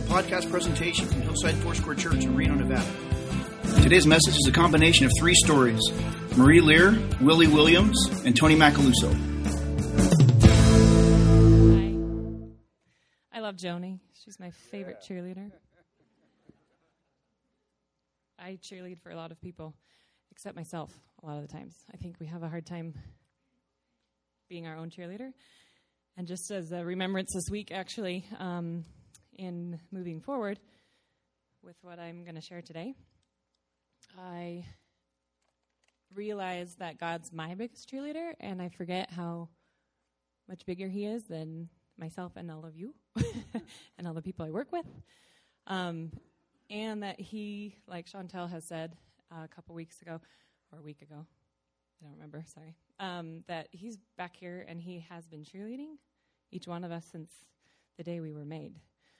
podcast presentation from Hillside Foursquare Church in Reno, Nevada. Today's message is a combination of three stories: Marie Lear, Willie Williams, and Tony Macaluso. Hi. I love Joni. She's my favorite cheerleader. I cheerlead for a lot of people, except myself a lot of the times. I think we have a hard time being our own cheerleader. And just as a remembrance this week, actually, in moving forward with what I'm going to share today, I realize that God's my biggest cheerleader, and I forget how much bigger he is than myself and all of you and all the people I work with. And that he, like Chantel has said a couple weeks ago, or a week ago, I don't remember, sorry, that he's back here and he has been cheerleading each one of us since the day we were made.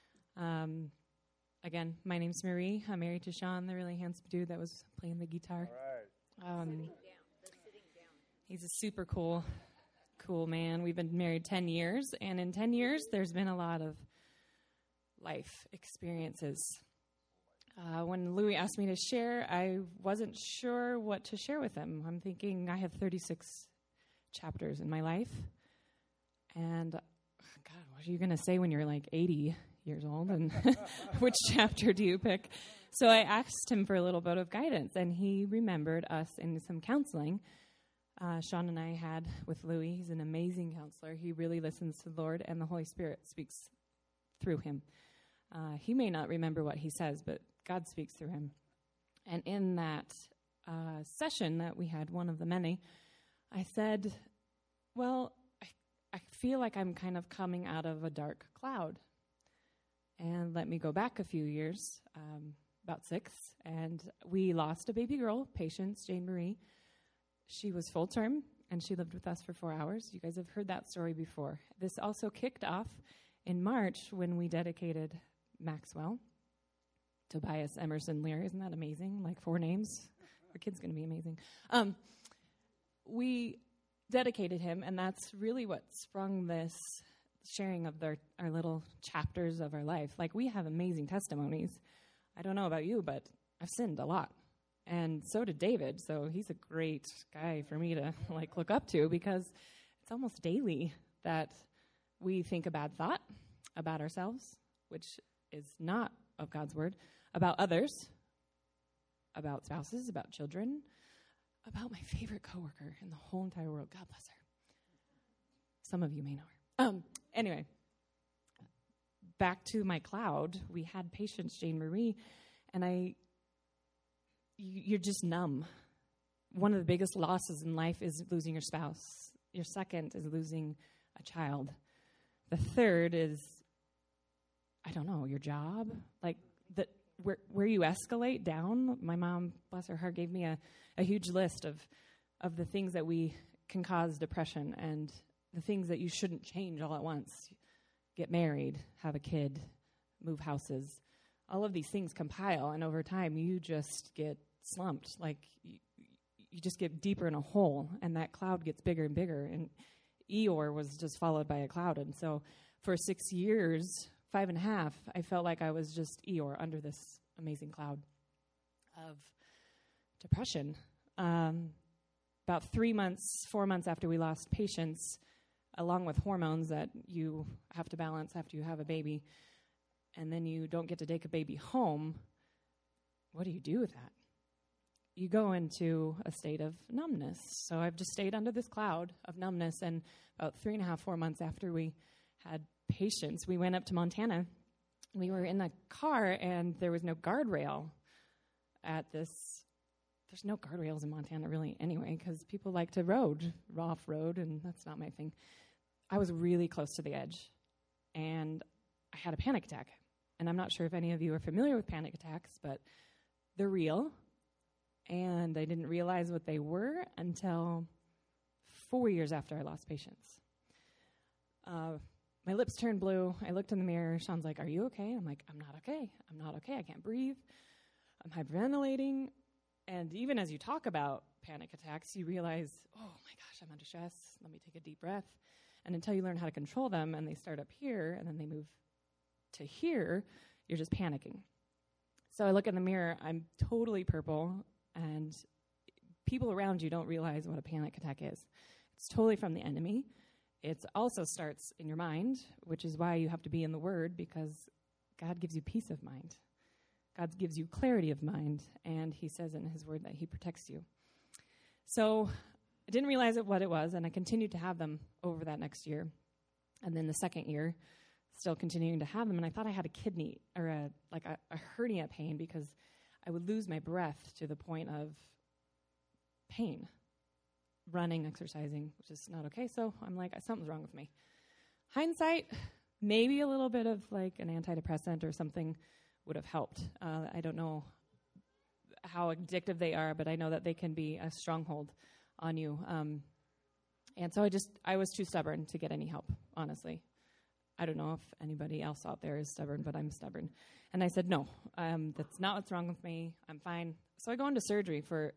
Again, my name's Marie. I'm married to Sean, the really handsome dude that was playing the guitar. All right. Sitting down. He's a super cool man. We've been married 10 years, and in 10 years, there's been a lot of life experiences. When Louis asked me to share, I wasn't sure what to share with him. I'm thinking I have 36 chapters in my life. And, God, what are you going to say when you're like 80 years old? And which chapter do you pick? So I asked him for a little bit of guidance, and he remembered us in some counseling Sean and I had with Louis. He's an amazing counselor. He really listens to the Lord, and the Holy Spirit speaks through him. He may not remember what he says, but God speaks through him. And in that session that we had, one of the many, I said, well, I feel like I'm kind of coming out of a dark cloud. And let me go back a few years, about 6, and we lost a baby girl, Patience, Jane Marie. She was full term, and she lived with us for 4 hours. You guys have heard that story before. This also kicked off in March when we dedicated Maxwell. Tobias Emerson Lear. Isn't that amazing? Like 4 names. Our kid's going to be amazing. We dedicated him, and that's really what sprung this sharing of our little chapters of our life. Like, we have amazing testimonies. I don't know about you, but I've sinned a lot. And so did David, so he's a great guy for me to look up to, because it's almost daily that we think a bad thought about ourselves, which is not of God's word, about others, about spouses, about children, about my favorite coworker in the whole entire world. God bless her. Some of you may know her. Anyway, back to my cloud. We had Patience, Jane Marie, and you're just numb. One of the biggest losses in life is losing your spouse. Your second is losing a child. The third is, I don't know, your job. Where you escalate down. My mom, bless her heart, gave me a huge list of the things that we can cause depression and the things that you shouldn't change all at once. Get married, have a kid, move houses. All of these things compile, and over time you just get slumped. You just get deeper in a hole, and that cloud gets bigger and bigger. And Eeyore was just followed by a cloud. And so for 6 years, 5.5, I felt like I was just Eeyore under this amazing cloud of depression. About 4 months after we lost Patience, along with hormones that you have to balance after you have a baby, and then you don't get to take a baby home, what do you do with that? You go into a state of numbness. So I've just stayed under this cloud of numbness, and about 3.5, 4 months after we had Patience, we went up to Montana. We were in the car, and there was no guardrail at this. There's no guardrails in Montana really anyway, because people like to off-road, and that's not my thing. I was really close to the edge, and I had a panic attack. And I'm not sure if any of you are familiar with panic attacks, but they're real, and I didn't realize what they were until 4 years after I lost Patience. My lips turned blue. I looked in the mirror. Sean's like, "Are you okay?" I'm like, "I'm not okay. I'm not okay. I can't breathe. I'm hyperventilating." And even as you talk about panic attacks, you realize, oh my gosh, I'm under stress. Let me take a deep breath. And until you learn how to control them, and they start up here, and then they move to here, You're just panicking. So I look in the mirror, I'm totally purple, and people around you don't realize what a panic attack is. It's totally from the enemy. It also starts in your mind, which is why you have to be in the Word, because God gives you peace of mind. God gives you clarity of mind, and he says in his Word that he protects you. So I didn't realize what it was, and I continued to have them over that next year. And then the second year, still continuing to have them, and I thought I had a kidney, or a hernia pain, because I would lose my breath to the point of pain. Running, exercising, which is not okay. So I'm like, something's wrong with me. Hindsight, maybe a little bit of like an antidepressant or something would have helped. I don't know how addictive they are, but I know that they can be a stronghold on you. And so I was too stubborn to get any help, honestly. I don't know if anybody else out there is stubborn, but I'm stubborn. And I said, no, that's not what's wrong with me. I'm fine. So I go into surgery for,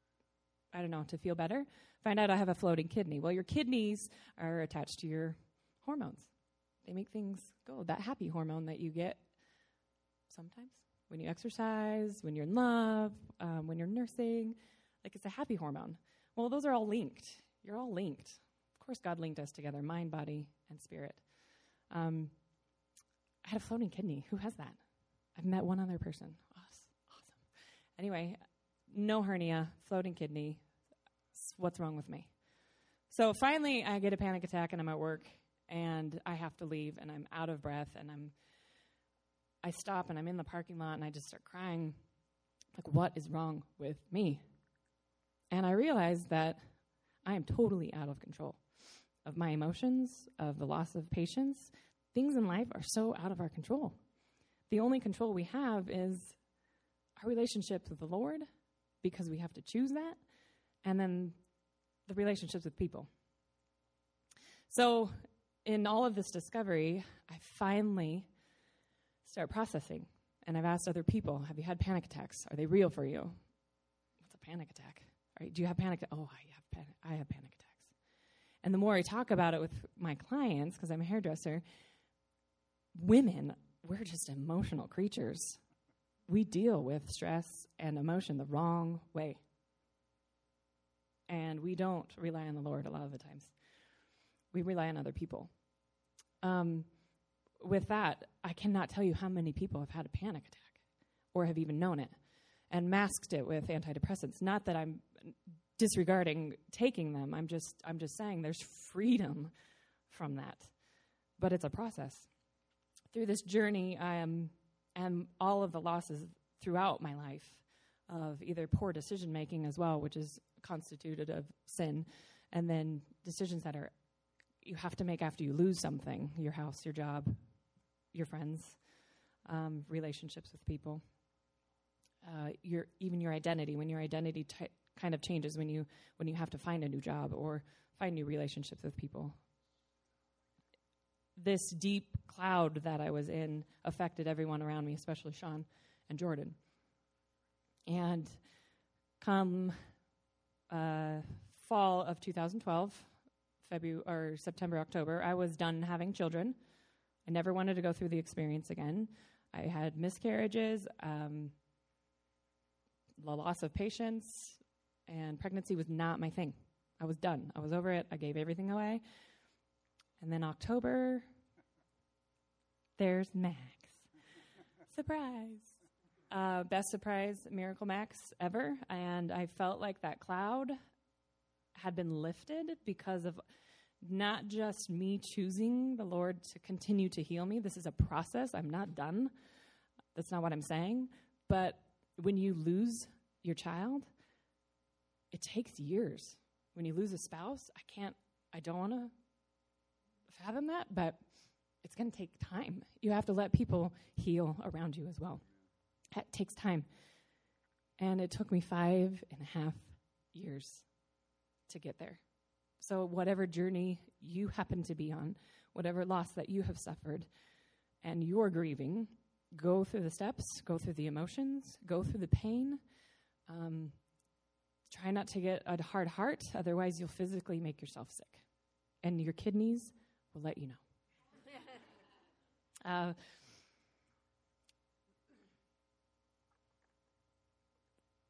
to feel better. Find out I have a floating kidney. Well, your kidneys are attached to your hormones. They make things go. That happy hormone that you get sometimes when you exercise, when you're in love, when you're nursing, like it's a happy hormone. Well, those are all linked. You're all linked. Of course, God linked us together, mind, body, and spirit. I had a floating kidney. Who has that? I've met one other person. Awesome. Anyway, no hernia, floating kidney. What's wrong with me? So finally, I get a panic attack, and I'm at work, and I have to leave, and I'm out of breath, and I stop, and I'm in the parking lot, and I just start crying. Like, what is wrong with me? And I realize that I am totally out of control of my emotions, of the loss of patience. Things in life are so out of our control. The only control we have is our relationships with the Lord, because we have to choose that, and then the relationships with people. So in all of this discovery, I finally start processing, and I've asked other people, have you had panic attacks? Are they real for you? What's a panic attack? Do you have panic? Oh, I have panic attacks. And the more I talk about it with my clients, because I'm a hairdresser, women, we're just emotional creatures. We deal with stress and emotion the wrong way. And we don't rely on the Lord a lot of the times. We rely on other people. With that, I cannot tell you how many people have had a panic attack or have even known it and masked it with antidepressants. Not that I'm disregarding taking them. I'm just saying there's freedom from that. But it's a process. Through this journey, and all of the losses throughout my life of either poor decision-making as well, which is constituted of sin, and then decisions that you have to make after you lose something, your house, your job, your friends, relationships with people, even your identity, when your identity kind of changes when you have to find a new job or find new relationships with people. This deep cloud that I was in affected everyone around me, especially Sean and Jordan. And come fall of 2012, September, October, I was done having children. I never wanted to go through the experience again. I had miscarriages, the loss of patience, and pregnancy was not my thing. I was done. I was over it. I gave everything away. And then October, there's Max. Surprise. Best surprise, Miracle Max ever. And I felt like that cloud had been lifted because of not just me choosing the Lord to continue to heal me. This is a process. I'm not done. That's not what I'm saying. But when you lose your child, it takes years. When you lose a spouse, I don't want to fathom that, but it's going to take time. You have to let people heal around you as well. That takes time. And it took me 5.5 years to get there. So whatever journey you happen to be on, whatever loss that you have suffered, and you're grieving, go through the steps, go through the emotions, go through the pain. Try not to get a hard heart, otherwise you'll physically make yourself sick. And your kidneys will let you know.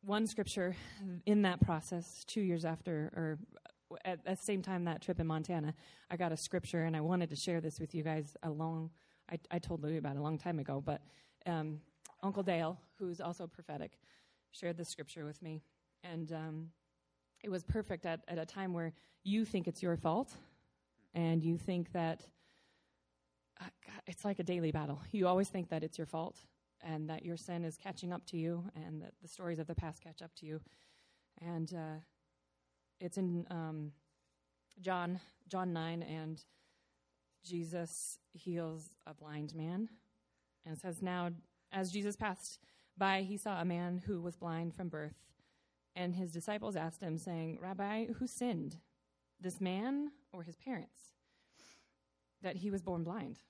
one scripture in that process, 2 years after, or at the same time that trip in Montana, I got a scripture, and I wanted to share this with you guys I told Louis about it a long time ago, but Uncle Dale, who's also prophetic, shared this scripture with me, and it was perfect at a time where you think it's your fault, and you think that God, it's like a daily battle. You always think that it's your fault, and that your sin is catching up to you, and that the stories of the past catch up to you. And it's in John 9, and Jesus heals a blind man. And it says, now, as Jesus passed by, he saw a man who was blind from birth. And his disciples asked him, saying, Rabbi, who sinned, this man or his parents, that he was born blind?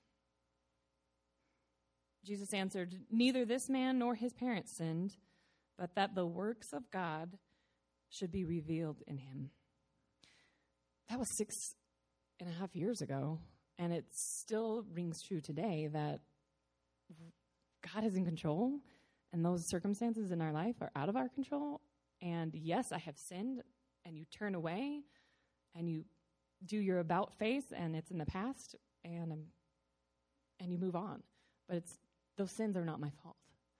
Jesus answered, neither this man nor his parents sinned, but that the works of God should be revealed in him. That was 6.5 years ago, and it still rings true today that God is in control, and those circumstances in our life are out of our control. And yes, I have sinned, and you turn away, and you do your about face, and it's in the past, and you move on. But those sins are not my fault.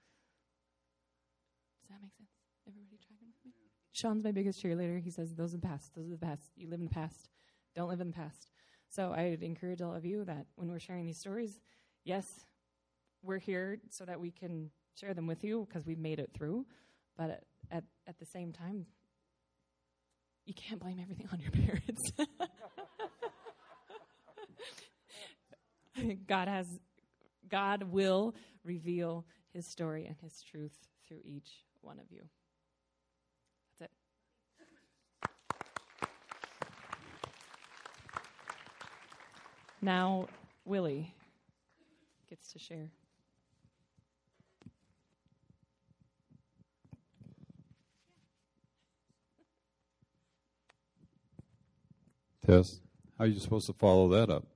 Does that make sense? Everybody tracking with me? Sean's my biggest cheerleader. He says, those are the past. Those are the past. You live in the past. Don't live in the past. So I would encourage all of you that when we're sharing these stories, yes, we're here so that we can share them with you because we've made it through. But at the same time, you can't blame everything on your parents. God will reveal his story and his truth through each one of you. That's it. Now, Willie gets to share. Tess, how are you supposed to follow that up?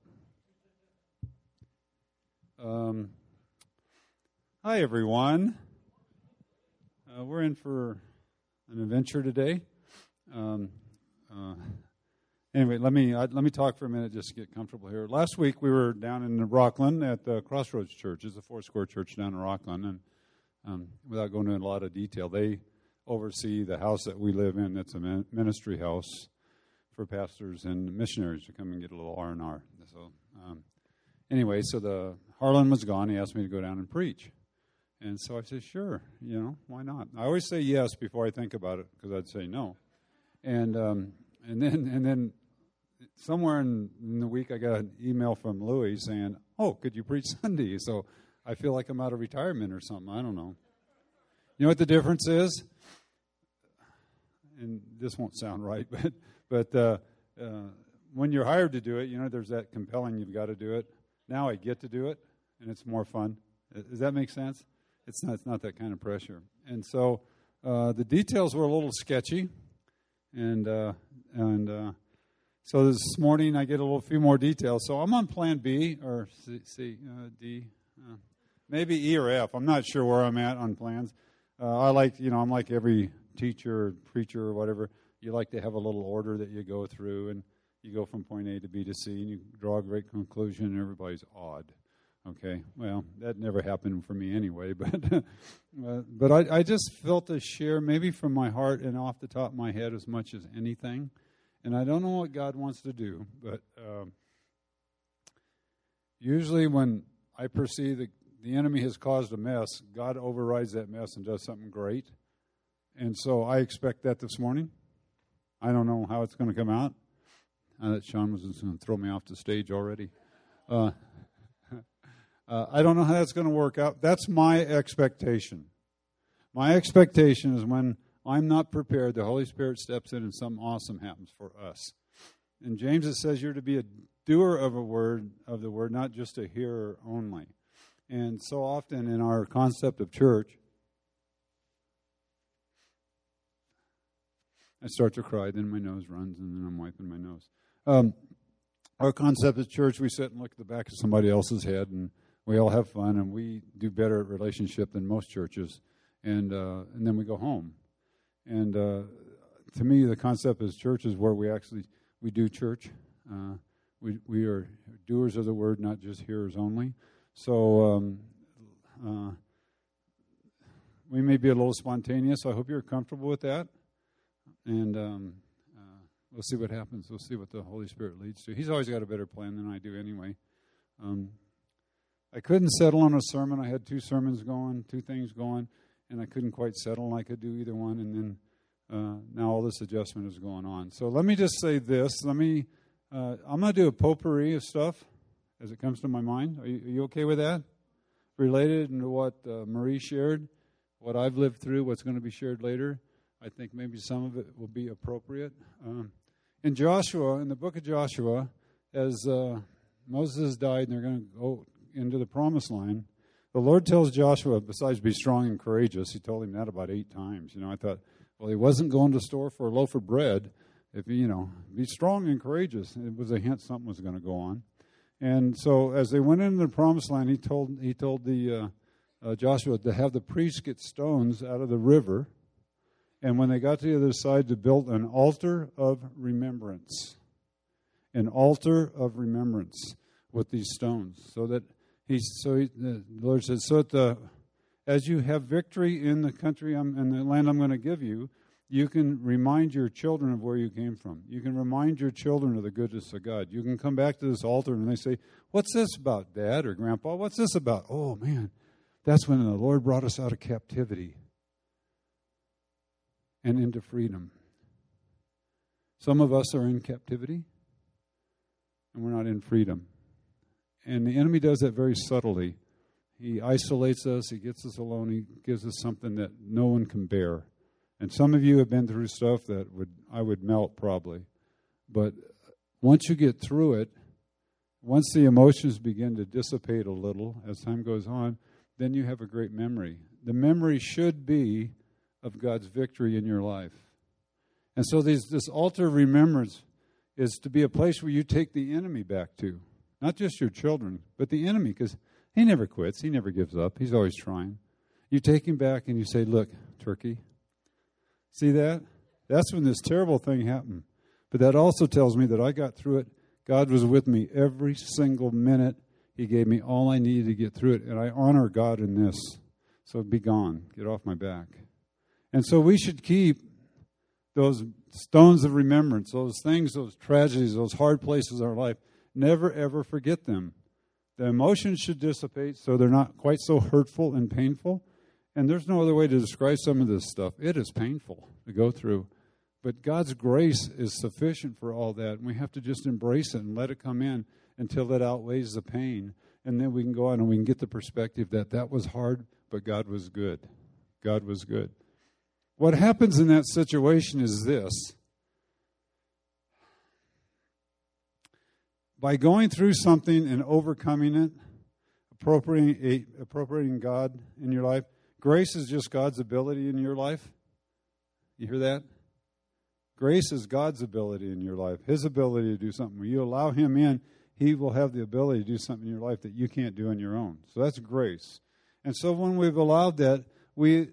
Hi, everyone. We're in for an adventure today. Anyway, let me talk for a minute just to get comfortable here. Last week we were down in Rockland at the Crossroads Church. It's a Foursquare church down in Rockland, and without going into a lot of detail, they oversee the house that we live in. It's a ministry house for pastors and missionaries to come and get a little R&R. So anyway, so the Harlan was gone. He asked me to go down and preach. And so I said, sure, why not? I always say yes before I think about it because I'd say no. And then somewhere in the week I got an email from Louis saying, oh, could you preach Sunday? So I feel like I'm out of retirement or something. I don't know. You know what the difference is? And this won't sound right, but when you're hired to do it, there's that compelling you've got to do it. Now I get to do it, and it's more fun. Does that make sense? It's not that kind of pressure. And so the details were a little sketchy, and so this morning I get a few more details. So I'm on Plan B or D, maybe E or F. I'm not sure where I'm at on plans. I'm like every teacher, or preacher, or whatever. You like to have a little order that you go through, and you go from point A to B to C, and you draw a great conclusion, and everybody's awed. Okay, well, that never happened for me anyway, but I just felt to share maybe from my heart and off the top of my head as much as anything, and I don't know what God wants to do, but usually when I perceive that the enemy has caused a mess, God overrides that mess and does something great, and so I expect that this morning. I don't know how it's going to come out. I thought Sean was going to throw me off the stage already. I don't know how that's going to work out. That's my expectation. My expectation is when I'm not prepared, the Holy Spirit steps in and something awesome happens for us. In James it says you're to be a doer of the word, not just a hearer only. And so often in our concept of church, I start to cry, then my nose runs, and then I'm wiping my nose. Our concept of church, we sit and look at the back of somebody else's head, and we all have fun, and we do better at relationship than most churches, and then we go home. And to me, the concept of church is where we do church. We are doers of the word, not just hearers only. So we may be a little spontaneous. I hope you're comfortable with that. And we'll see what happens. We'll see what the Holy Spirit leads to. He's always got a better plan than I do anyway. I couldn't settle on a sermon. I had two things going, and I couldn't quite settle, and I could do either one. And then now all this adjustment is going on. So let me just say this. I'm going to do a potpourri of stuff as it comes to my mind. Are you okay with that? Related to what Marie shared, what I've lived through, what's going to be shared later. I think maybe some of it will be appropriate. In Joshua, in the book of Joshua, as Moses has died and they're going to go into the promised land, the Lord tells Joshua, besides be strong and courageous, he told him that about 8 times. I thought, well, he wasn't going to the store for a loaf of bread. If be strong and courageous. It was a hint something was going to go on. And so as they went into the promised land, he told the Joshua to have the priests get stones out of the river, and when they got to the other side, to build an altar of remembrance. An altar of remembrance with these stones. So that the Lord said, as you have victory in the country and the land I'm going to give you, you can remind your children of where you came from. You can remind your children of the goodness of God. You can come back to this altar and they say, what's this about, Dad or Grandpa? What's this about? Oh, man, that's when the Lord brought us out of captivity and into freedom. Some of us are in captivity and we're not in freedom. And the enemy does that very subtly. He isolates us. He gets us alone. He gives us something that no one can bear. And some of you have been through stuff that I would melt probably. But once you get through it, once the emotions begin to dissipate a little as time goes on, then you have a great memory. The memory should be of God's victory in your life. And so this altar of remembrance is to be a place where you take the enemy back to. Not just your children, but the enemy, because he never quits. He never gives up. He's always trying. You take him back and you say, look, turkey, see that? That's when this terrible thing happened. But that also tells me that I got through it. God was with me every single minute. He gave me all I needed to get through it. And I honor God in this. So be gone. Get off my back. And so we should keep those stones of remembrance, those things, those tragedies, those hard places in our life. Never, ever forget them. The emotions should dissipate so they're not quite so hurtful and painful. And there's no other way to describe some of this stuff. It is painful to go through. But God's grace is sufficient for all that. And we have to just embrace it and let it come in until it outweighs the pain. And then we can go on and we can get the perspective that was hard, but God was good. God was good. What happens in that situation is this. By going through something and overcoming it, appropriating God in your life, grace is just God's ability in your life. You hear that? Grace is God's ability in your life, His ability to do something. When you allow Him in, He will have the ability to do something in your life that you can't do on your own. So that's grace. And so when we've allowed that, we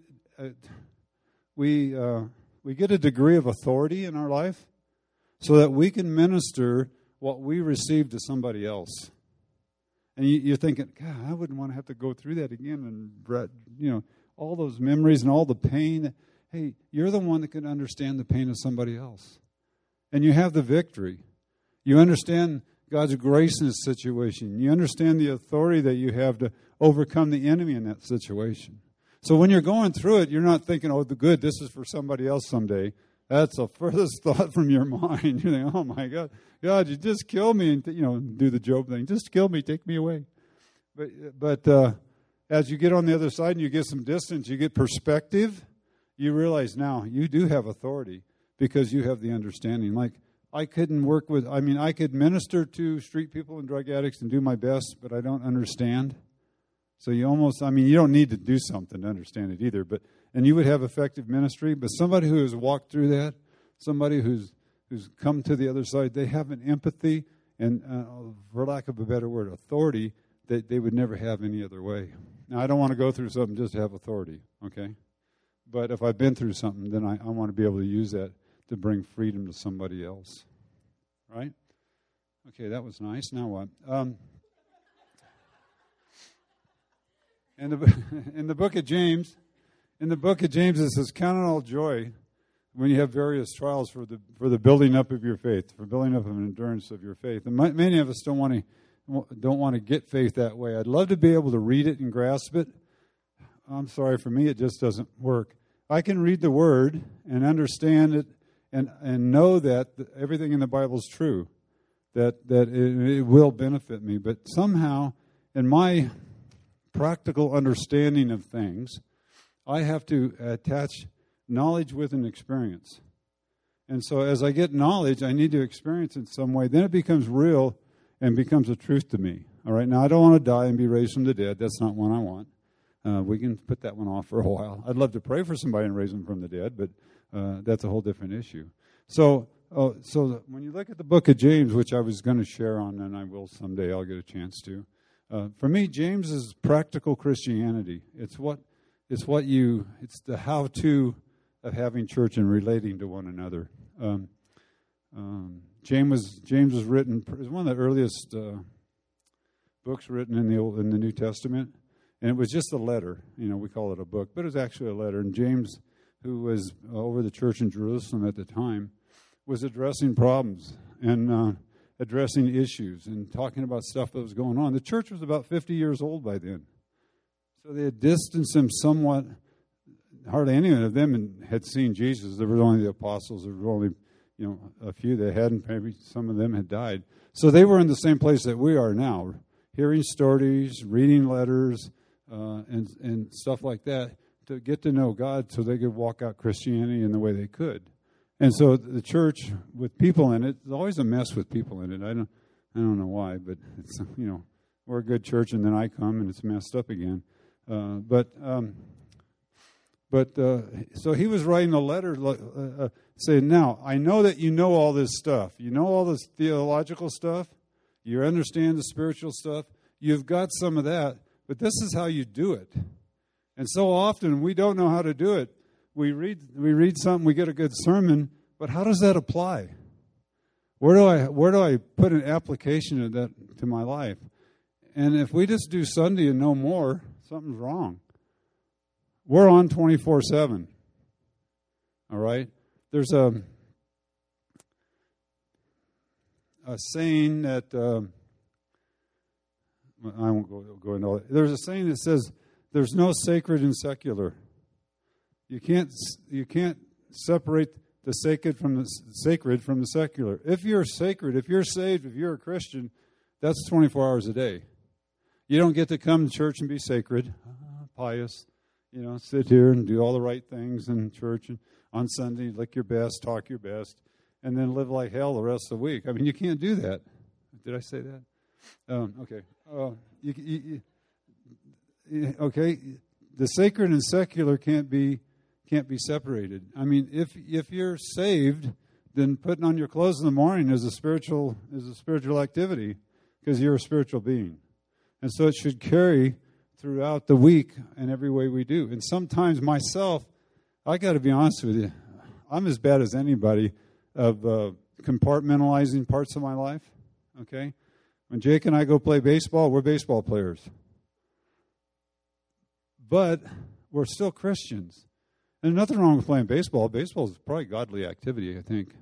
get a degree of authority in our life so that we can minister what we received to somebody else. And you're thinking, God, I wouldn't want to have to go through that again and, all those memories and all the pain. Hey, you're the one that can understand the pain of somebody else. And you have the victory. You understand God's grace in this situation. You understand the authority that you have to overcome the enemy in that situation. So when you're going through it, you're not thinking, oh, this is for somebody else someday. That's the furthest thought from your mind. You think, oh, my God, you just kill me and, do the Job thing. Just kill me, take me away. But as you get on the other side and you get some distance, you get perspective, you realize now you do have authority because you have the understanding. Like, I could minister to street people and drug addicts and do my best, but I don't understand. So you don't need to do something to understand it either. And you would have effective ministry, but somebody who has walked through that, somebody who's come to the other side, they have an empathy and, for lack of a better word, authority that they would never have any other way. Now, I don't want to go through something just to have authority, okay? But if I've been through something, then I want to be able to use that to bring freedom to somebody else. Right? Okay, that was nice. Now what? In the book of James, it says, "Count it all joy when you have various trials for the building up of your faith, for building up of an endurance of your faith." And many of us don't want to get faith that way. I'd love to be able to read it and grasp it. I'm sorry, for me, it just doesn't work. I can read the Word and understand it and know that everything in the Bible is true, that it will benefit me. But somehow, in my practical understanding of things, I have to attach knowledge with an experience. And so as I get knowledge, I need to experience it in some way. Then it becomes real and becomes a truth to me. All right, now I don't want to die and be raised from the dead. That's not one I want. We can put that one off for a while. I'd love to pray for somebody and raise them from the dead, but that's a whole different issue. So when you look at the book of James, which I was going to share on, and I will someday, I'll get a chance to. For me, James is practical Christianity. It's the how-to of having church and relating to one another. James was written. It was one of the earliest books written in the New Testament. And it was just a letter. We call it a book, but it was actually a letter. And James, who was over the church in Jerusalem at the time, was addressing problems and addressing issues and talking about stuff that was going on. The church was about 50 years old by then. So they had distanced him somewhat. Hardly any of them had seen Jesus. There were only the apostles. There were only a few that hadn't. Maybe some of them had died. So they were in the same place that we are now, hearing stories, reading letters, and stuff like that, to get to know God so they could walk out Christianity in the way they could. And so the church with people in it, there's always a mess with people in it. I don't know why, but it's, we're a good church, and then I come and it's messed up again. So he was writing a letter saying, "Now, I know that you know all this stuff. You know all this theological stuff. You understand the spiritual stuff. You've got some of that. But this is how you do it." And so often we don't know how to do it. We read something, we get a good sermon, but how does that apply? Where do I put an application of that to my life? And if we just do Sunday and no more, something's wrong. We're on 24/7. All right? There's a saying that I won't go into all that. There's a saying that says, "There's no sacred and secular." You can't separate the sacred from the secular. If you're sacred, if you're saved, if you're a Christian, that's 24 hours a day. You don't get to come to church and be sacred, pious, sit here and do all the right things in church, and on Sunday lick your best, talk your best, and then live like hell the rest of the week. I mean, you can't do that. Did I say that? Okay. Okay. The sacred and secular can't be separated. I mean, if you're saved, then putting on your clothes in the morning is a spiritual activity, because you're a spiritual being, and so it should carry throughout the week and every way we do. And sometimes myself, I got to be honest with you, I'm as bad as anybody of compartmentalizing parts of my life. Okay. When Jake and I go play baseball, we're baseball players. But we're still Christians. And nothing wrong with playing baseball. Baseball is probably godly activity, I think.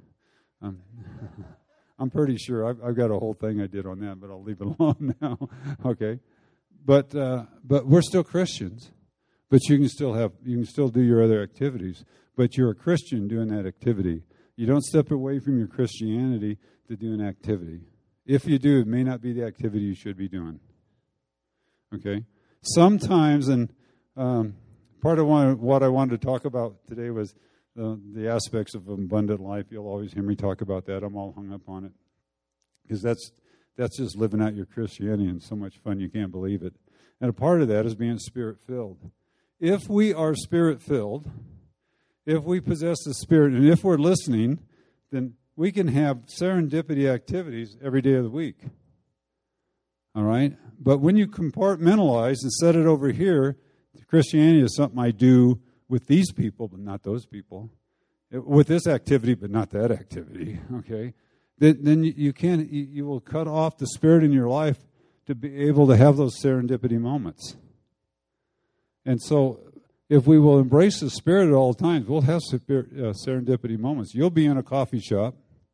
I'm pretty sure. I've got a whole thing I did on that, but I'll leave it alone now. Okay. But we're still Christians. But you can still do your other activities. But you're a Christian doing that activity. You don't step away from your Christianity to do an activity. If you do, it may not be the activity you should be doing. Okay? Sometimes, and part of what I wanted to talk about today was the aspects of abundant life. You'll always hear me talk about that. I'm all hung up on it. Because that's just living out your Christianity, and so much fun you can't believe it. And a part of that is being Spirit-filled. If we are Spirit-filled, if we possess the Spirit, and if we're listening, then we can have serendipity activities every day of the week. All right? But when you compartmentalize and set it over here, Christianity is something I do with these people, but not those people. With this activity, but not that activity, okay? Then you will cut off the Spirit in your life to be able to have those serendipity moments. And so, if we will embrace the Spirit at all times, we'll have serendipity moments. You'll be in a coffee shop,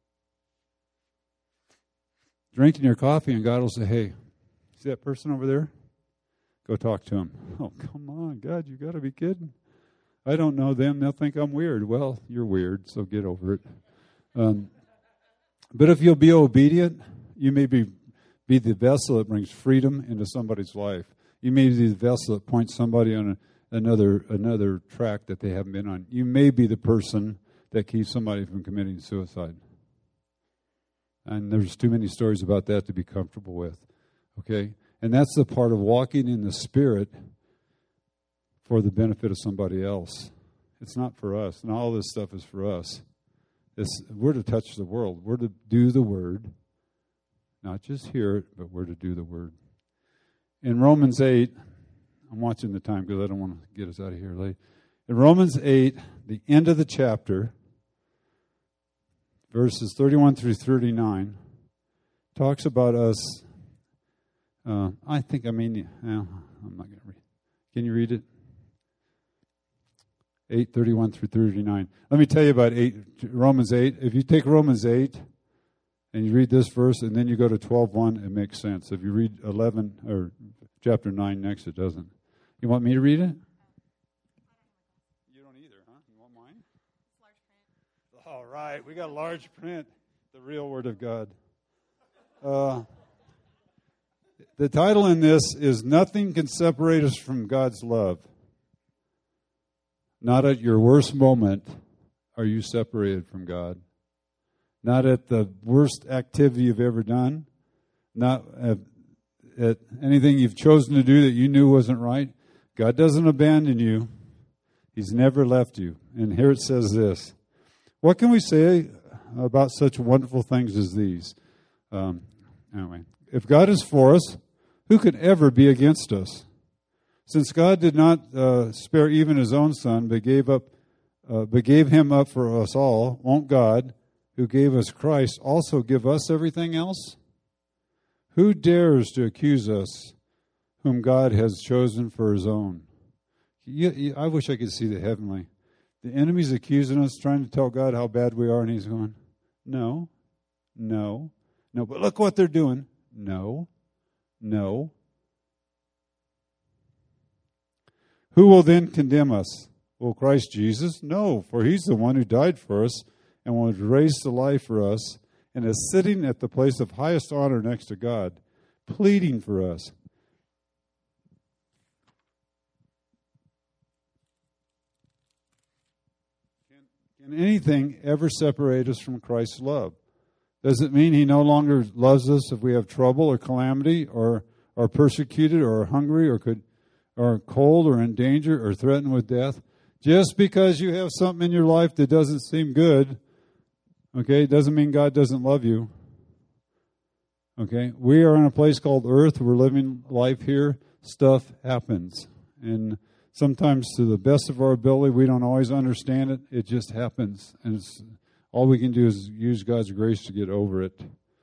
drinking your coffee, and God will say, hey, see that person over there? Go talk to him. Oh, come on, God, you got to be kidding. I don't know them. They'll think I'm weird. Well, you're weird, so get over it. But if you'll be obedient, you may be the vessel that brings freedom into somebody's life. You may be the vessel that points somebody on another track that they haven't been on. You may be the person that keeps somebody from committing suicide. And there's too many stories about that to be comfortable with. Okay? And that's the part of walking in the Spirit for the benefit of somebody else. It's not for us. And all this stuff is for us. We're to touch the world. We're to do the Word. Not just hear it, but we're to do the Word. In Romans 8, I'm watching the time because I don't want to get us out of here late. In Romans 8, the end of the chapter, verses 31 through 39, talks about us. I'm not going to read. Can you read it? 8:31 through 39. Let me tell you about Romans 8. If you take Romans 8 and you read this verse and then you go to 12:1, it makes sense. If you read 11 or chapter 9 next, it doesn't. You want me to read it? You don't either, huh? You want mine? It's large print. All right, we got large print. The real Word of God. The title in this is "Nothing Can Separate Us from God's Love." Not at your worst moment are you separated from God. Not at the worst activity you've ever done. Not at anything you've chosen to do that you knew wasn't right. God doesn't abandon you. He's never left you. And here it says this. What can we say about such wonderful things as these? Anyway, if God is for us, who could ever be against us? Since God did not spare even His own Son, but gave Him up for us all, won't God, who gave us Christ, also give us everything else? Who dares to accuse us, whom God has chosen for His own? I wish I could see the heavenly. The enemy's accusing us, trying to tell God how bad we are, and He's going, no. But look what they're doing. No. Who will then condemn us? Will Christ Jesus? No, for He's the one who died for us and was raised to life for us and is sitting at the place of highest honor next to God, pleading for us. Can anything ever separate us from Christ's love? Does it mean He no longer loves us if we have trouble or calamity or are persecuted or are hungry or cold or in danger or threatened with death? Just because you have something in your life that doesn't seem good, okay, doesn't mean God doesn't love you. Okay, we are in a place called earth. We're living life here. Stuff happens. And sometimes to the best of our ability, we don't always understand it. It just happens. And all we can do is use God's grace to get over it.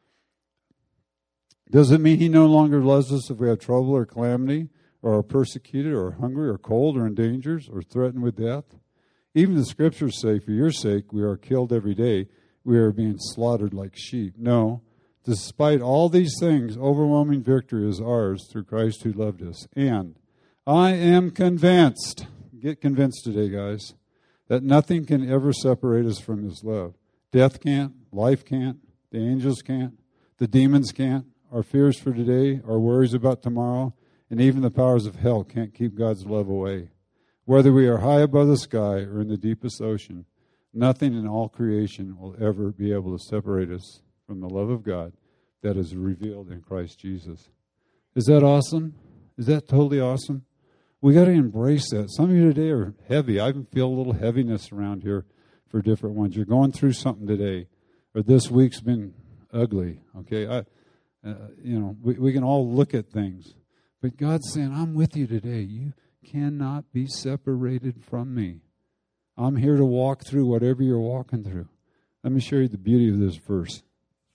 Does it mean He no longer loves us if we have trouble or calamity, or are persecuted, or hungry, or cold, or in dangers, or threatened with death? Even the Scriptures say, for your sake, we are killed every day. We are being slaughtered like sheep. No, despite all these things, overwhelming victory is ours through Christ who loved us. And I am convinced, get convinced today, guys, that nothing can ever separate us from His love. Death can't, life can't, the angels can't, the demons can't, our fears for today, our worries about tomorrow, and even the powers of hell can't keep God's love away. Whether we are high above the sky or in the deepest ocean, nothing in all creation will ever be able to separate us from the love of God that is revealed in Christ Jesus. Is that awesome? Is that totally awesome? We got to embrace that. Some of you today are heavy. I feel a little heaviness around here for different ones. You're going through something today, or this week's been ugly. Okay, we can all look at things. But God's saying, I'm with you today. cannot be separated from me. I'm here to walk through whatever you're walking through. Let me show you the beauty of this verse.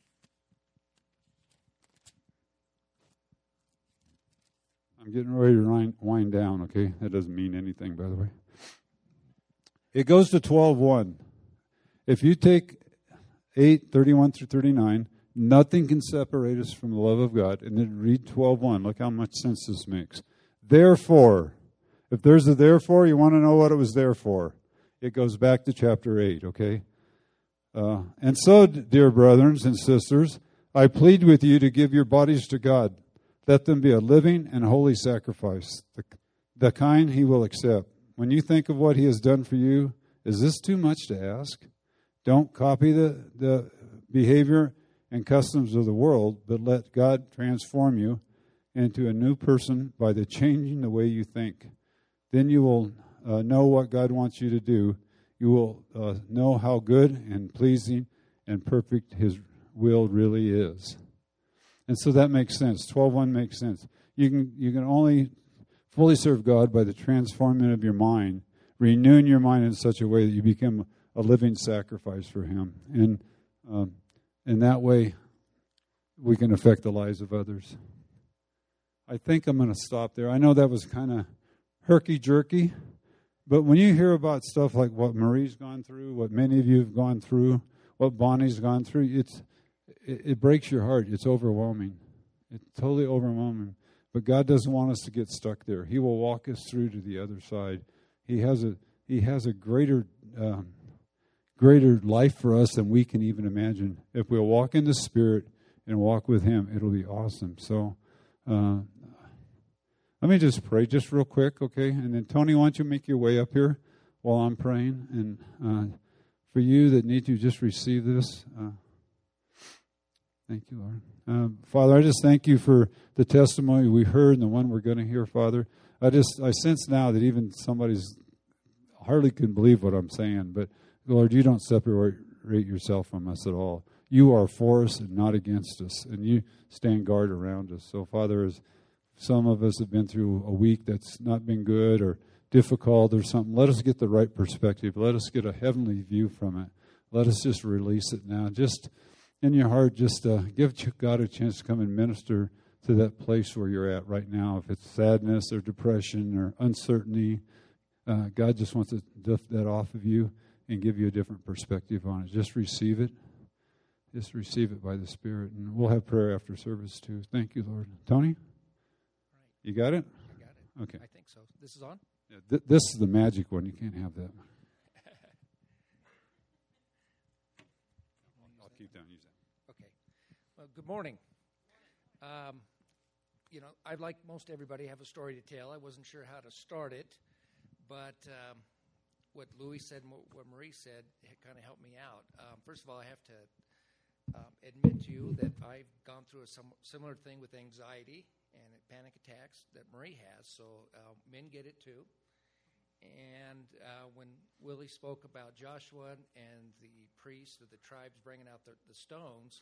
I'm getting ready to wind down, okay? That doesn't mean anything, by the way. It goes to 12:1. If you take 8:31 through 39, nothing can separate us from the love of God. And then read 12:1. Look how much sense this makes. Therefore, if there's a therefore, you want to know what it was there for. It goes back to chapter 8, okay? And so, dear brothers and sisters, I plead with you to give your bodies to God. Let them be a living and holy sacrifice, the kind He will accept. When you think of what He has done for you, is this too much to ask? Don't copy the behavior and customs of the world, but let God transform you into a new person by the changing the way you think. Then you will know what God wants you to do. You will know how good and pleasing and perfect His will really is. And so that makes sense. 12:1 makes sense. You can only fully serve God by the transforming of your mind, renewing your mind in such a way that you become a living sacrifice for Him. And in that way, we can affect the lives of others. I think I'm going to stop there. I know that was kind of herky-jerky, but when you hear about stuff like what Marie's gone through, what many of you have gone through, what Bonnie's gone through, it breaks your heart. It's overwhelming. It's totally overwhelming. But God doesn't want us to get stuck there. He will walk us through to the other side. He has a greater life for us than we can even imagine. If we'll walk in the Spirit and walk with Him, it'll be awesome. So let me just pray just real quick, okay? And then, Tony, why don't you make your way up here while I'm praying? And for you that need to just receive this, thank you, Lord. Father, I just thank you for the testimony we heard and the one we're going to hear, Father. I sense now that even somebody's hardly can believe what I'm saying, but Lord, you don't separate yourself from us at all. You are for us and not against us, and you stand guard around us. So, Father, as some of us have been through a week that's not been good or difficult or something, let us get the right perspective. Let us get a heavenly view from it. Let us just release it now. Just in your heart, just give God a chance to come and minister to that place where you're at right now. If it's sadness or depression or uncertainty, God just wants to lift that off of you and give you a different perspective on it. Just receive it. Just receive it by the Spirit. And we'll have prayer after service too. Thank you, Lord. Tony? You got it? I got it. Okay. I think so. This is on? Yeah, this is the magic one. You can't have that. I'll keep that. Use that. Okay. Well, good morning. I'd like most everybody have a story to tell. I wasn't sure how to start it, but what Louis said and what Marie said kind of helped me out. First of all, I have to admit to you that I've gone through a similar thing with anxiety and panic attacks that Marie has, so men get it too. And when Willie spoke about Joshua and the priests of the tribes bringing out the stones,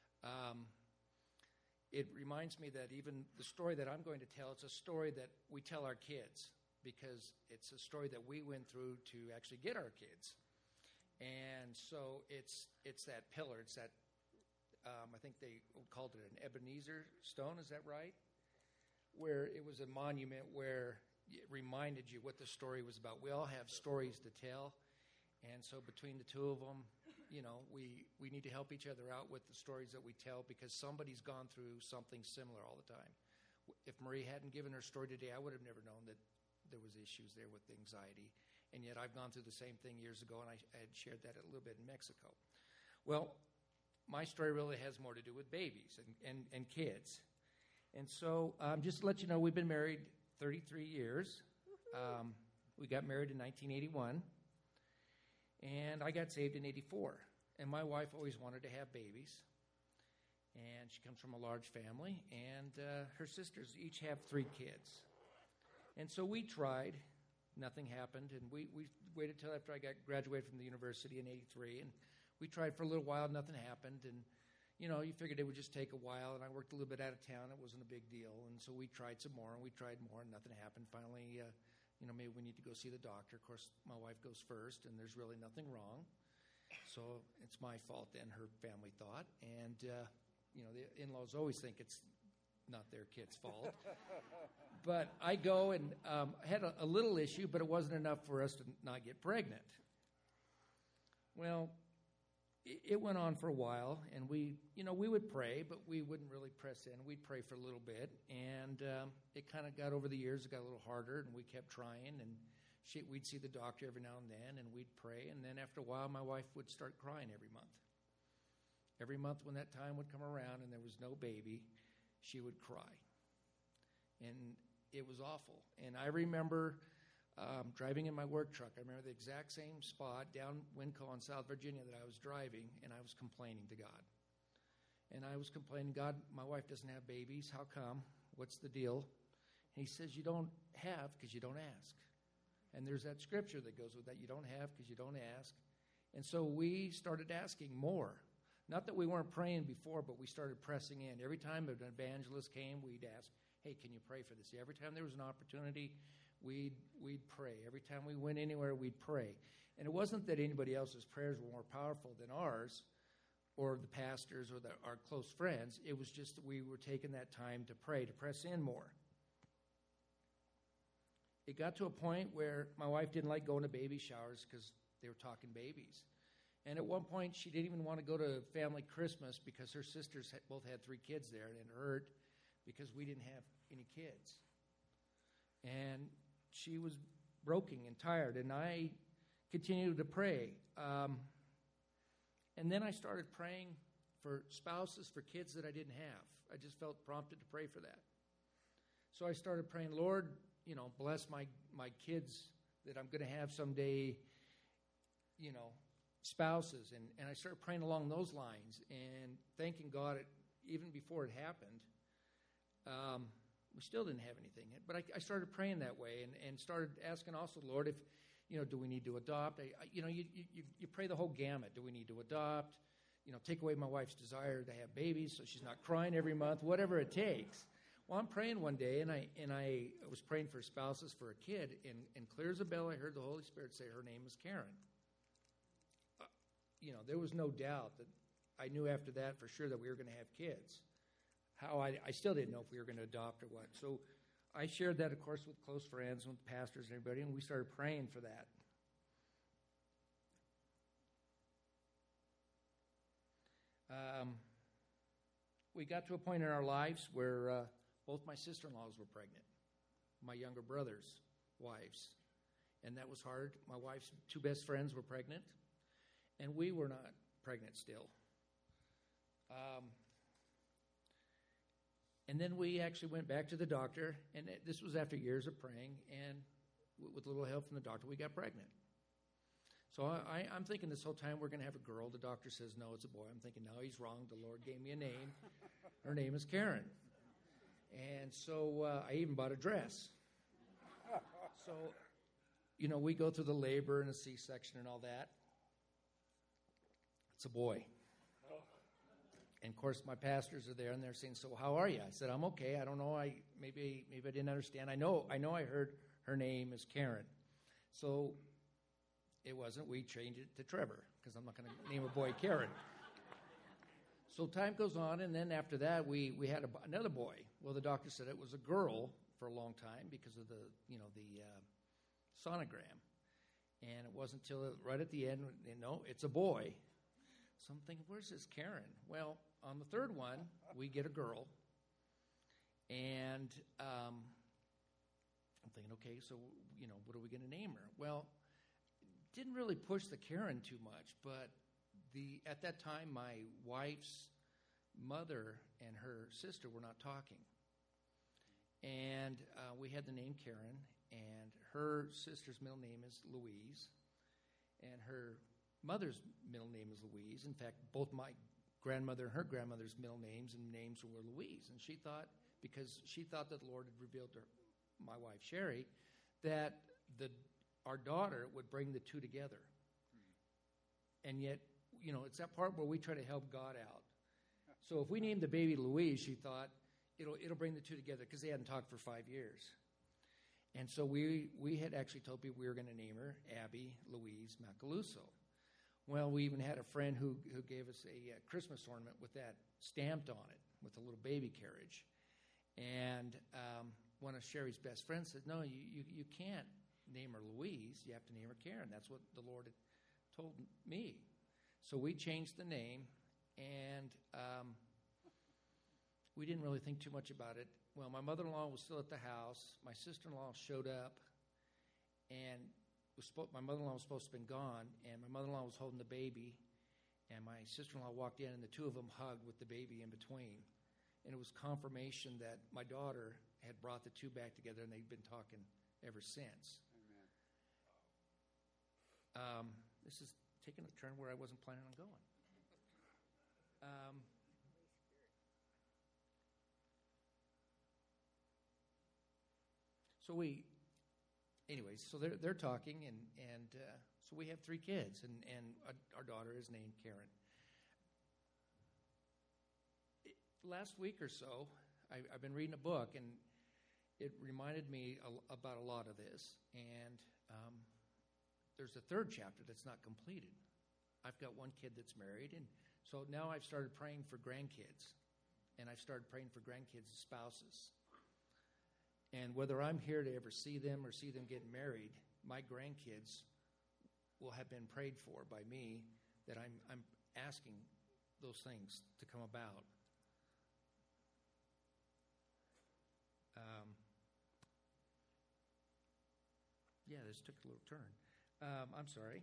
it reminds me that even the story that I'm going to tell, it's a story that we tell our kids because it's a story that we went through to actually get our kids. And so it's that pillar, it's that, I think they called it an Ebenezer stone, is that right? Where it was a monument where it reminded you what the story was about. We all have stories to tell, and so between the two of them, we need to help each other out with the stories that we tell because somebody's gone through something similar all the time. If Marie hadn't given her story today, I would have never known that there was issues there with anxiety, and yet I've gone through the same thing years ago, and I had shared that a little bit in Mexico. Well, my story really has more to do with babies and kids. And so just to let you know, we've been married 33 years. We got married in 1981, and I got saved in 84. And my wife always wanted to have babies, and she comes from a large family, and her sisters each have 3 kids. And so we tried. Nothing happened, and we waited till after I graduated from the university in 83, and we tried for a little while. Nothing happened, and you figured it would just take a while, and I worked a little bit out of town. It wasn't a big deal, and so we tried some more, and we tried more, and nothing happened. Finally, maybe we need to go see the doctor. Of course, my wife goes first, and there's really nothing wrong. So it's my fault then, her family thought. And, the in-laws always think it's not their kid's fault. But I go and had a little issue, but it wasn't enough for us to not get pregnant. Well, it went on for a while, and we would pray, but we wouldn't really press in. We'd pray for a little bit, and it kind of got over the years. It got a little harder, and we kept trying, and we'd see the doctor every now and then, and we'd pray, and then after a while, my wife would start crying every month. Every month when that time would come around and there was no baby, she would cry, and it was awful. And I remember driving in my work truck. I remember the exact same spot down Winco in South Virginia that I was driving, and I was complaining to God. And I was complaining, God, my wife doesn't have babies. How come? What's the deal? And he says, you don't have because you don't ask. And there's that scripture that goes with that. You don't have because you don't ask. And so we started asking more. Not that we weren't praying before, but we started pressing in. Every time an evangelist came, we'd ask, hey, can you pray for this? Every time there was an opportunity, we'd pray. Every time we went anywhere, we'd pray. And it wasn't that anybody else's prayers were more powerful than ours or the pastors or our close friends. It was just that we were taking that time to pray, to press in more. It got to a point where my wife didn't like going to baby showers because they were talking babies. And at one point, she didn't even want to go to family Christmas because her sisters both had 3 kids there, and it hurt because we didn't have any kids. And she was broken and tired, and I continued to pray. And then I started praying for spouses, for kids that I didn't have. I just felt prompted to pray for that. So I started praying, Lord, bless my kids that I'm going to have someday, spouses. And I started praying along those lines and thanking God even before it happened. We still didn't have anything. But I started praying that way and started asking also, Lord, if, do we need to adopt? You pray the whole gamut. Do we need to adopt? Take away my wife's desire to have babies so she's not crying every month, whatever it takes. Well, I'm praying one day, and I was praying for spouses for a kid, and clear as a bell, I heard the Holy Spirit say her name is Karen. There was no doubt that I knew after that for sure that we were going to have kids. How I still didn't know if we were going to adopt or what. So I shared that, of course, with close friends, with pastors and everybody, and we started praying for that. We got to a point in our lives where both my sister-in-laws were pregnant, my younger brother's wives, and that was hard. My wife's 2 best friends were pregnant, and we were not pregnant still. And then we actually went back to the doctor, and this was after years of praying, and with a little help from the doctor, we got pregnant. So I'm thinking this whole time we're going to have a girl. The doctor says, no, it's a boy. I'm thinking, no, he's wrong. The Lord gave me a name. Her name is Karen. And so I even bought a dress. So, we go through the labor and the C-section and all that. It's a boy. And, of course, my pastors are there, and they're saying, so how are you? I said, I'm okay. I don't know. Maybe I didn't understand. I know I heard her name is Karen. So it wasn't. We changed it to Trevor because I'm not going to name a boy Karen. So time goes on, and then after that, we had another boy. Well, the doctor said it was a girl for a long time because of the sonogram. And it wasn't until right at the end, it's a boy. So I'm thinking, where's this Karen? Well, on the 3rd one, we get a girl. And I'm thinking, okay, so, what are we going to name her? Well, didn't really push the Karen too much, but at that time, my wife's mother and her sister were not talking. And we had the name Karen, and her sister's middle name is Louise, and her mother's middle name is Louise. In fact, both my grandmother and her grandmother's middle names were Louise. And she thought, because she thought that the Lord had revealed to my wife, Sherry, that our daughter would bring the 2 together. And yet, it's that part where we try to help God out. So if we named the baby Louise, she thought, it'll bring the 2 together because they hadn't talked for 5 years. And so we had actually told people we were going to name her Abby Louise Macaluso. Well, we even had a friend who gave us a Christmas ornament with that stamped on it, with a little baby carriage. And one of Sherry's best friends said, no, you can't name her Louise. You have to name her Karen. That's what the Lord had told me. So we changed the name, and we didn't really think too much about it. Well, my mother-in-law was still at the house. My sister-in-law showed up, and my mother-in-law was supposed to have been gone, and my mother-in-law was holding the baby, and my sister-in-law walked in, and the two of them hugged with the baby in between. And it was confirmation that my daughter had brought the two back together, and they'd been talking ever since. Amen. This is taking a turn where I wasn't planning on going. So they're talking, and so we have 3 kids, and our daughter is named Karen. Last week or so, I've been reading a book, and it reminded me about a lot of this. And there's a 3rd chapter that's not completed. I've got 1 kid that's married, and so now I've started praying for grandkids, and I've started praying for grandkids' spouses. And whether I'm here to ever see them or see them get married, my grandkids will have been prayed for by me, that I'm asking those things to come about. This took a little turn. I'm sorry.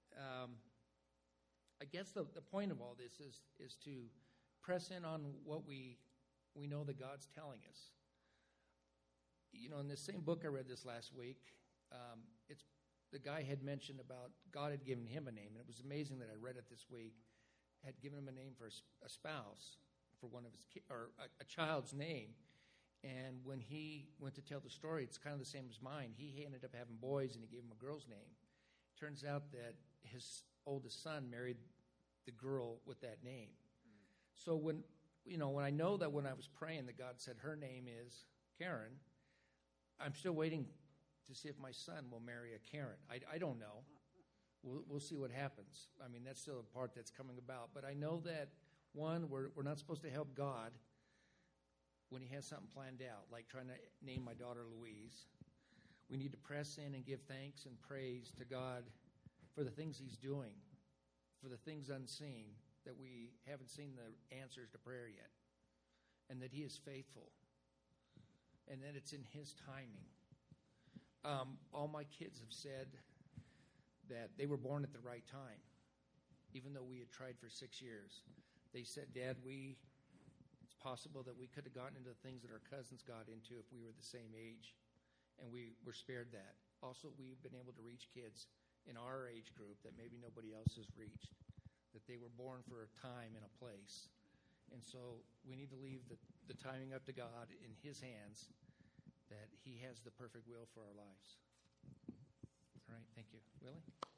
I guess the point of all this is to press in on what we know that God's telling us. You know, in this same book I read this last week, the guy had mentioned about God had given him a name, and it was amazing that I read it this week. Had given him a name for a spouse, for one of his or a child's name. And when he went to tell the story, it's kind of the same as mine. He ended up having boys, and he gave him a girl's name. Turns out that his oldest son married the girl with that name. So when I know that when I was praying that God said her name is Karen, I'm still waiting to see if my son will marry a Karen. I don't know. We'll see what happens. I mean, that's still a part that's coming about. But I know that, one, we're not supposed to help God when he has something planned out, like trying to name my daughter Louise. We need to press in and give thanks and praise to God for the things he's doing, for the things unseen that we haven't seen the answers to prayer yet, and that he is faithful, and that it's in his timing. All my kids have said that they were born at the right time, even though we had tried for 6 years. They said, Dad, it's possible that we could have gotten into the things that our cousins got into if we were the same age, and we were spared that. Also, we've been able to reach kids in our age group that maybe nobody else has reached, that they were born for a time and a place. And so we need to leave the timing up to God in his hands, that he has the perfect will for our lives. All right, thank you. Willie?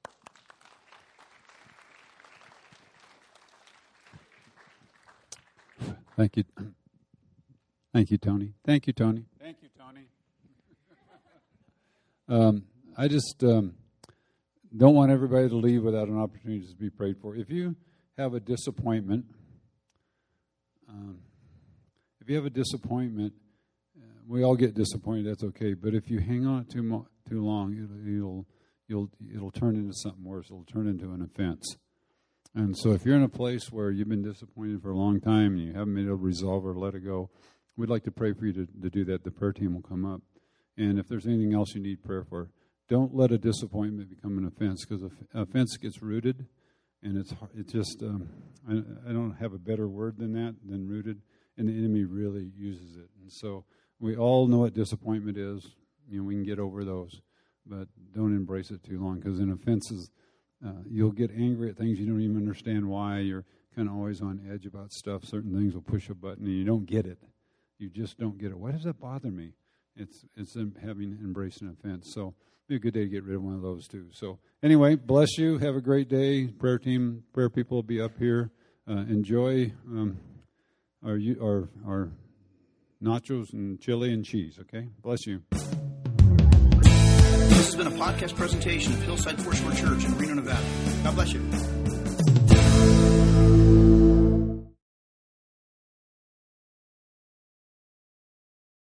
Thank you. Thank you, Tony. Thank you, Tony. Thank you, Tony. I just don't want everybody to leave without an opportunity to be prayed for. If you have a disappointment, we all get disappointed. That's okay. But if you hang on too long, it'll turn into something worse. It'll turn into an offense. And so if you're in a place where you've been disappointed for a long time and you haven't been able to resolve or let it go, we'd like to pray for you to do that. The prayer team will come up. And if there's anything else you need prayer for, don't let a disappointment become an offense, because offense gets rooted, and it's just, I don't have a better word than rooted, and the enemy really uses it. And so we all know what disappointment is. We can get over those, but don't embrace it too long, because in offenses, you'll get angry at things you don't even understand why. You're kind of always on edge about stuff. Certain things will push a button, and you don't get it. You just don't get it. Why does that bother me? It's embraced an offense. So it'd be a good day to get rid of one of those too. So anyway, bless you. Have a great day. Prayer team, prayer people will be up here. Enjoy our nachos and chili and cheese. Okay, bless you. podcast presentation of Hillside Foursquare Church in Reno, Nevada. God bless you.